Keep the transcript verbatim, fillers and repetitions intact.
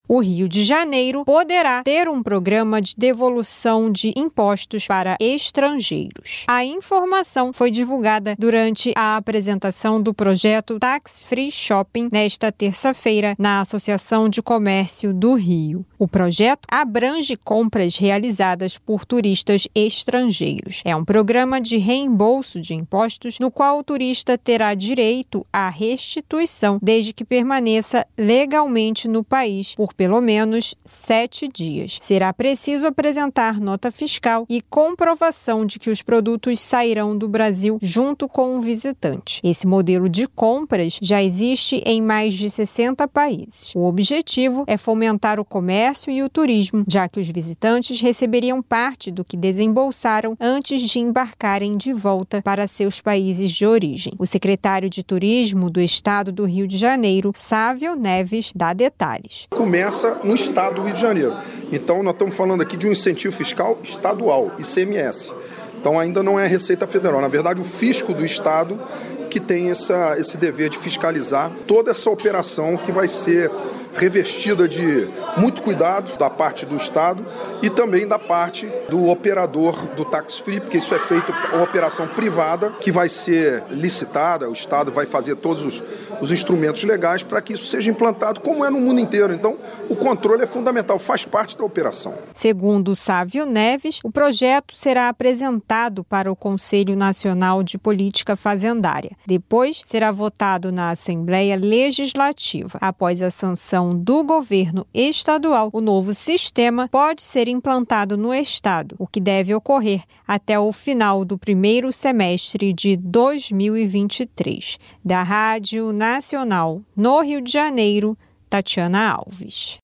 O Rio de Janeiro poderá ter um programa de devolução de impostos para estrangeiros. A informação foi divulgada durante a apresentação do projeto Tax Free Shopping nesta terça-feira na Associação de Comércio do Rio. O projeto abrange compras realizadas por turistas estrangeiros. É um programa de reembolso de impostos no qual o turista terá direito à restituição desde que permaneça legalmente no país por pelo menos sete dias. Será preciso apresentar nota fiscal e comprovação de que os produtos sairão do Brasil junto com o visitante. Esse modelo de compras já existe em mais de sessenta países. O objetivo é fomentar o comércio e o turismo, já que os visitantes receberiam parte do que desembolsaram antes de embarcarem de volta para seus países de origem. O secretário de Turismo do Estado do Rio de Janeiro, Sávio Neves, dá detalhes. Começa no Estado do Rio de Janeiro. Então, nós estamos falando aqui de um incentivo fiscal estadual, I C M S. Então, ainda não é a Receita Federal. Na verdade, o fisco do Estado que tem essa, esse dever de fiscalizar toda essa operação que vai ser revestida de muito cuidado da parte do Estado e também da parte do operador do Tax Free, porque isso é feito uma operação privada que vai ser licitada, o Estado vai fazer todos os, os instrumentos legais para que isso seja implantado, como é no mundo inteiro. Então, o controle é fundamental, faz parte da operação. Segundo Sávio Neves, o projeto será apresentado para o Conselho Nacional de Política Fazendária. Depois, será votado na Assembleia Legislativa. Após a sanção do governo estadual, o novo sistema pode ser implantado no estado, o que deve ocorrer até o final do primeiro semestre de dois mil e vinte e três. Da Rádio Nacional, no Rio de Janeiro, Tatiana Alves.